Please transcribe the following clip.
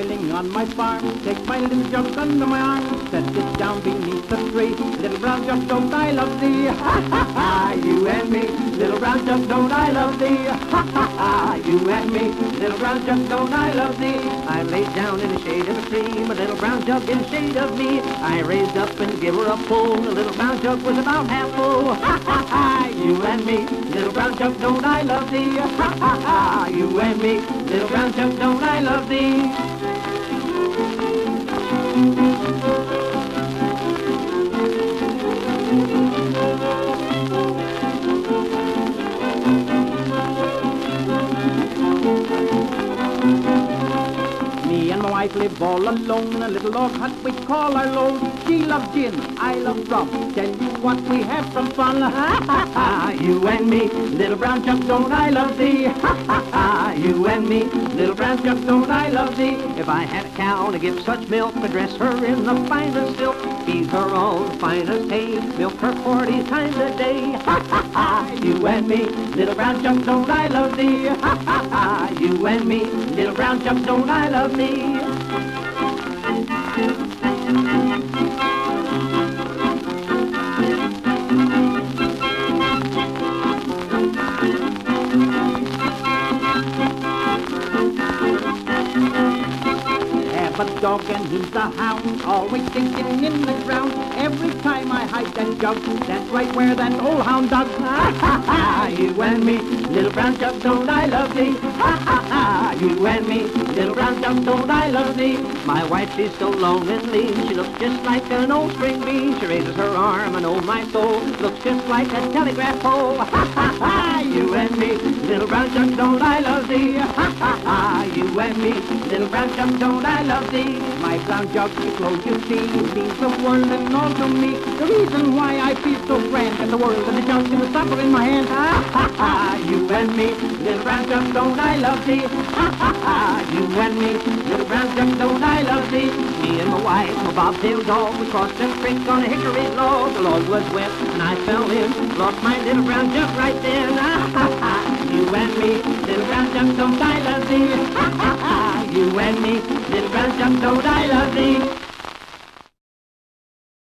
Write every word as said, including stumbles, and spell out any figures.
toiling on my farm. Take my little jug under my arm, set it down beneath the tree. Little brown jug, don't I love thee? Ha ha ha, you and me. Little brown jug, don't I love thee? Ha ha ha, you and me. Little brown jug, don't I love thee? I laid down in the shade of a tree, my little brown jug in shade of me. I raised up and gave her a pull, the little brown jug was about half full. Ha ha ha, you and me. Little brown jug, don't I love thee? Ha ha ha, you and me. Little brown jug, don't I love thee? Me and my wife live all alone in a little log hut we call our lone. She loves gin, I love rum. Tell you what, we have some fun. Ha ha ha, you and me. Little brown jug, don't I love thee? Ha ha ha, you and me. Little brown jug, don't I love thee? If I had a cow to give such milk, I'd dress her in the finest silk, feed her all the finest hay, milk her forty times a day. Ha ha ha, you and me. Little brown jug, don't I love thee? Ha ha ha, you and me. Little brown jug, don't I love thee? A dog and he's a hound, always digging in the ground. Every time I hide that jug, that's right where that old hound dug. Ha ha ha, you and me. Little brown jug, don't I love thee? Ha ha ha, you and me. Little brown jug, don't I love thee? My wife, she's so long and lean, she looks just like an old string bean. She raises her arm and oh my soul, looks just like a telegraph pole. Ha ha ha, you and me. Little brown jug, don't I love thee? Ha ha ha, you and me. Little brown jug, don't I love thee? My brown jug, you clothes you see, means the world and all to me. The reason why I feel so grand in the world and the jug and the supper in my hand. Ha ha ha, you and me. Little brown jug, don't I love thee? Ha ha ha, you and me. Little brown jug, don't I love thee? Me and my wife, my bobtail dog, we crossed the creek on a hickory log. The log was wet and I fell in, lost my little brown jug right then. Ha ha ha, you and me. Little brown jug, don't I love thee? Ha ha ha, you and me. Little brown jug, don't I love thee?